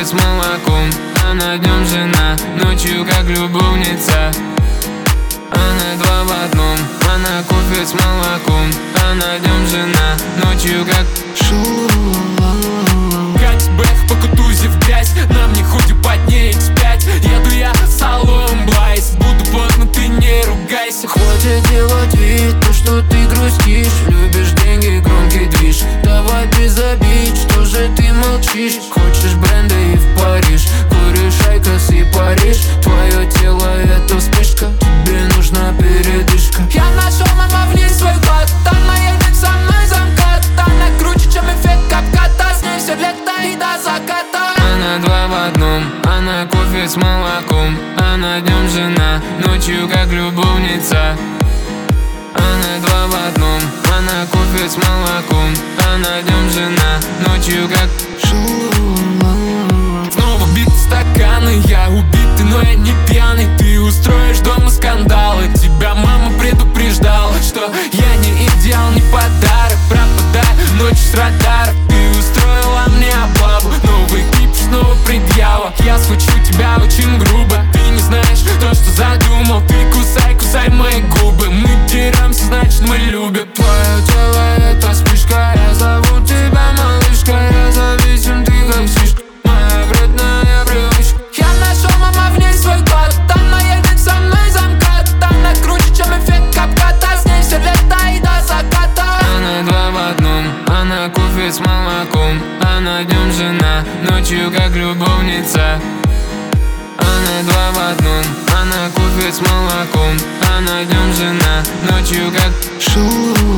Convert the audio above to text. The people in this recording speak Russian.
с молоком. Она днем жена, ночью как любовница. Она два в одном, она кофе с молоком. Она днем жена, ночью как Катя Бэх по Кутузе в грязь, на мне худи под ней X5. Еду я салон Блайс, буду поздно, ты не ругайся. Хватит делать вид, то что ты грустишь. Любишь деньги, громкий движ. Давай без обид, что же ты молчишь? Хочешь бренда и в Париж, куришь Айкос и Париж. Твое тело это вспышка, тебе нужна передышка. Я нашел, мама, в ней свой клад. Она едет со мной замкат. Она круче, чем эффект капката. С ней все лето и до заката. Она два в одном, она кофе с молоком. Она днем жена, ночью как любовница. Она два в одном, она кофе с молоком. Она днем жена, ночью как Снова бит стаканы, я убитый, но я не пьяный. Ты устроишь дома скандалы. Тебя мама предупреждала, что я не идеал, не подарок. Пропадаю ночью с радара. Ты устроила мне облаву, новый клип, снова предъява. Я схвачу тебя очень грубо, ты не знаешь то, что задумал. Ты кусай, кусай мои губы. Мы деремся, значит мы любим. твое тело это вспышка. Я зову тебя малышка. Я зависим, ты как сишка. Моя вредная привычка. Я нашел, мама, в ней свой клад. Она едет со мной замкат. Она круче, чем эффект капката. С ней все лето и до заката. Она два в одном, она кофе с молоком. Она днем жена, ночью как любовница. Она два в одном, она кофе с молоком. Она днем жена, ночью как